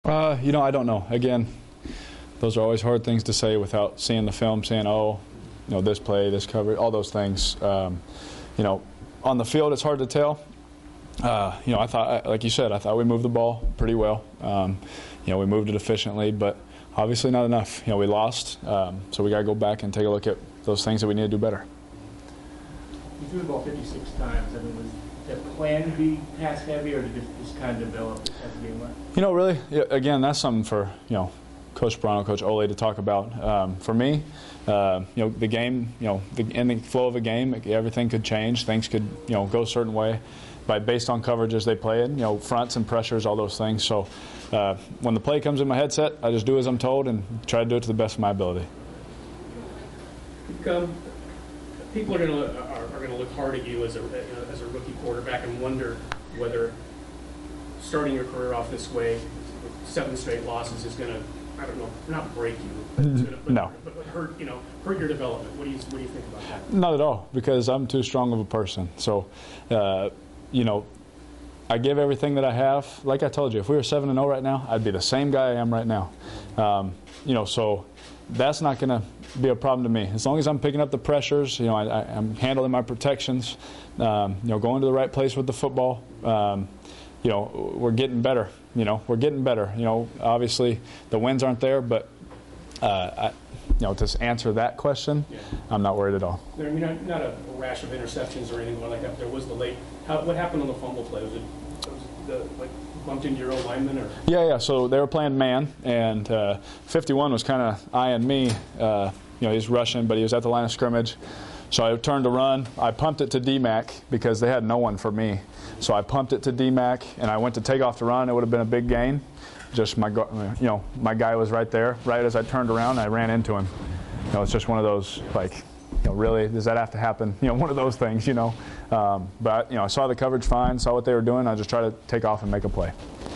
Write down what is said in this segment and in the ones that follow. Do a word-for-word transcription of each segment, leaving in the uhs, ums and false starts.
Uh, you know, I don't know. Again, those are always hard things to say without seeing the film, saying, oh, you know, this play, this cover, all those things. Um, you know, on the field, it's hard to tell. Uh, you know, I thought, like you said, I thought we moved the ball pretty well. Um, you know, we moved it efficiently, but obviously not enough. You know, we lost, um, so we got to go back and take a look at those things that we need to do better. You threw the ball fifty-six times. I mean, was the plan to be pass heavy, or did it just kind of develop as the game went? You know, really, yeah, again, that's something for, you know, Coach Sparano, Coach Ole to talk about. Um, for me, uh, you know, the game, you know, the, in the flow of a game, everything could change. Things could, you know, go a certain way, by based on coverages they play in, you know, fronts and pressures, all those things. So uh, when the play comes in my headset, I just do as I'm told and try to do it to the best of my ability. Um, people are going to are, are going to look hard at you as a you know, as a rookie quarterback and wonder whether starting your career off this way, with seven straight losses, is going to, I don't know, not break you, but, it's gonna, but, no, but, but hurt you know hurt your development. What do you what do you think about that? Not at all, because I'm too strong of a person. So, uh, you know, I give everything that I have. Like I told you, if we were seven and zero right now, I'd be the same guy I am right now. Um, you know, so that's not going to be a problem to me. As long as I'm picking up the pressures, you know, I, I, I'm handling my protections, um, you know, going to the right place with the football. Um, you know, we're getting better. You know, we're getting better. You know, obviously the wins aren't there, but uh, I, you know, to answer that question, yeah. I'm not worried at all. I mean, not, not a rash of interceptions or anything like that. There was the late. How, what happened on the fumble play? Was it, was the like bumped into your old lineman, or? Yeah, yeah. So they were playing man, and uh, fifty-one was kind of eyeing me. Uh, you know, he was rushing, but he was at the line of scrimmage. So I turned to run. I pumped it to D-Mac because they had no one for me. So I pumped it to D-Mac, and I went to take off to run. It would have been a big gain. Just my, you know, my guy was right there. Right as I turned around, I ran into him. You know, it's just one of those, like, you know, really, does that have to happen? You know, one of those things, you know. Um, but, you know, I saw the coverage fine, saw what they were doing. I just tried to take off and make a play.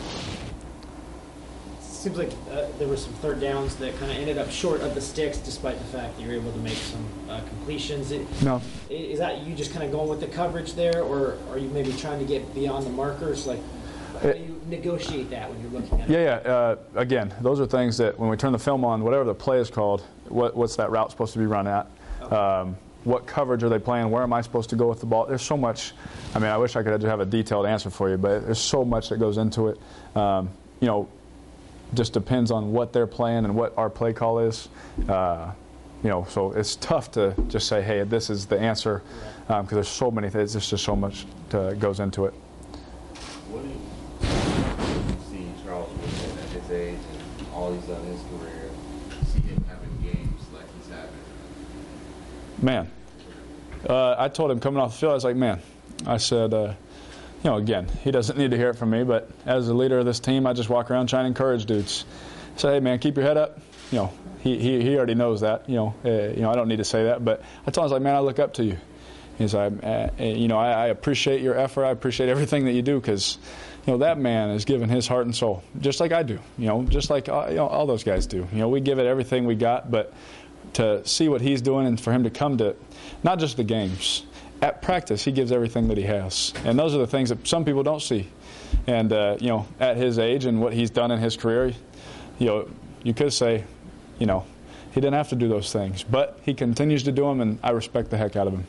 Seems like uh, there were some third downs that kind of ended up short of the sticks, despite the fact that you were able to make some uh, completions. It, no. Is that you just kind of going with the coverage there, or are you maybe trying to get beyond the markers? Like, how do you negotiate that when you're looking at it? Yeah, yeah. Uh, again, those are things that when we turn the film on, whatever the play is called, what, what's that route supposed to be run at? Okay. Um, what coverage are they playing? Where am I supposed to go with the ball? There's so much. I mean, I wish I could have a detailed answer for you, but there's so much that goes into it. Um, you know, just depends on what they're playing and what our play call is. Uh, you know, so it's tough to just say, hey, this is the answer, because um, there's so many things. There's just so much to, goes into it. What do you see Charles Woodson at his age and all he's done in his career, see him having games like he's having? Man, uh, I told him coming off the field, I was like, man, I said, uh, you know, again, he doesn't need to hear it from me, but as the leader of this team, I just walk around trying to encourage dudes. Say, hey, man, keep your head up. You know, he he, he already knows that. You know, uh, you know, I don't need to say that, but I told him, I was like, man, I look up to you. He's like, uh, you know, I, I appreciate your effort. I appreciate everything that you do, because, you know, that man is giving his heart and soul, just like I do. You know, just like uh, you know, all those guys do. You know, we give it everything we got, but to see what he's doing and for him to come to not just the games, at practice, he gives everything that he has. And those are the things that some people don't see. And, uh, you know, at his age and what he's done in his career, you know, you could say, you know, he didn't have to do those things. But he continues to do them, and I respect the heck out of him.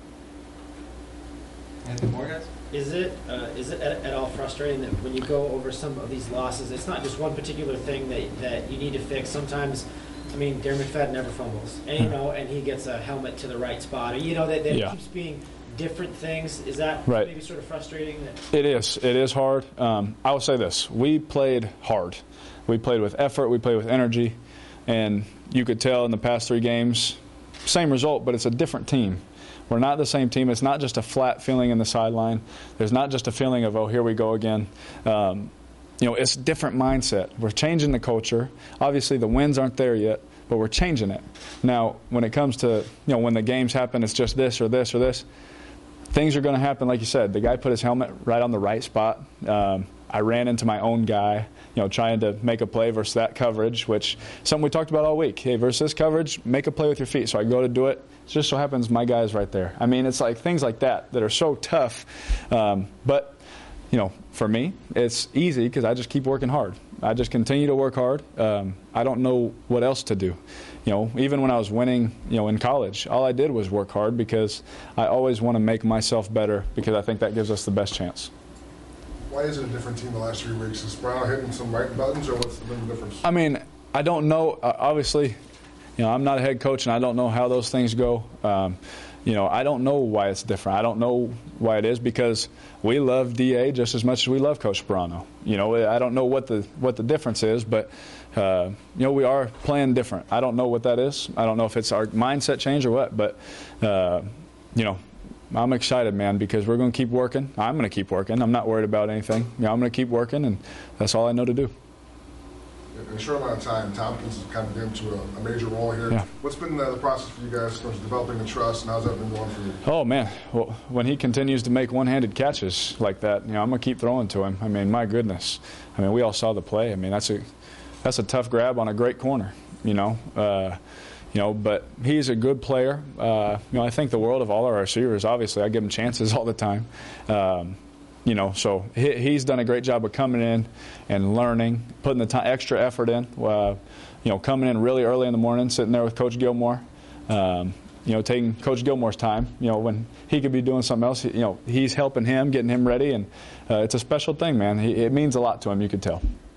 Anything more, guys? Is it, uh, is it at, at all frustrating that when you go over some of these losses, it's not just one particular thing that, that you need to fix? Sometimes, I mean, Darren McFadden never fumbles, and you know, and he gets a helmet to the right spot. Or, you know, that, that yeah. keeps being different things. Is that right. maybe sort of frustrating? That it is. It is hard. Um, I will say this: we played hard. We played with effort. We played with energy, and you could tell in the past three games, same result, but it's a different team. We're not the same team. It's not just a flat feeling in the sideline. There's not just a feeling of, oh, here we go again. Um, You know, it's a different mindset. We're changing the culture. Obviously, the wins aren't there yet, but we're changing it. Now, when it comes to, you know, when the games happen, it's just this or this or this. Things are going to happen, like you said. The guy put his helmet right on the right spot. Um, I ran into my own guy, you know, trying to make a play versus that coverage, which something we talked about all week. Hey, versus this coverage, make a play with your feet. So I go to do it. It just so happens my guy's right there. I mean, it's like things like that that are so tough. Um, but you know, for me, it's easy because I just keep working hard. I just continue to work hard. Um, I don't know what else to do. You know, even when I was winning, you know, in college, all I did was work hard because I always want to make myself better because I think that gives us the best chance. Why is it a different team the last three weeks? Is Brown hitting some right buttons, or what's the difference? I mean, I don't know. Uh, obviously, you know, I'm not a head coach, and I don't know how those things go. Um, you know, I don't know why it's different. I don't know why it is because we love D A just as much as we love Coach Sparano. You know, I don't know what the what the difference is, but uh, you know, we are playing different. I don't know what that is. I don't know if it's our mindset change or what, but uh, you know, I'm excited, man, because we're going to keep working. I'm going to keep working. I'm not worried about anything. You know, I'm going to keep working, and that's all I know to do. In a short amount of time, Tompkins has kind of been to a, a major role here. Yeah. What's been the, the process for you guys in terms of developing the trust, and how's that been going for you? Oh, man. Well, when he continues to make one-handed catches like that, you know, I'm going to keep throwing to him. I mean, my goodness. I mean, we all saw the play. I mean, that's a that's a tough grab on a great corner, you know. Uh, you know, but he's a good player. Uh, you know, I think the world of all our receivers. Obviously, I give him chances all the time. Um, You know, so he, he's done a great job of coming in and learning, putting the time, extra effort in. Uh, you know, coming in really early in the morning, sitting there with Coach Gilmore. Um, you know, taking Coach Gilmore's time. You know, when he could be doing something else. You know, he's helping him, getting him ready, and uh, it's a special thing, man. He, it means a lot to him. You could tell.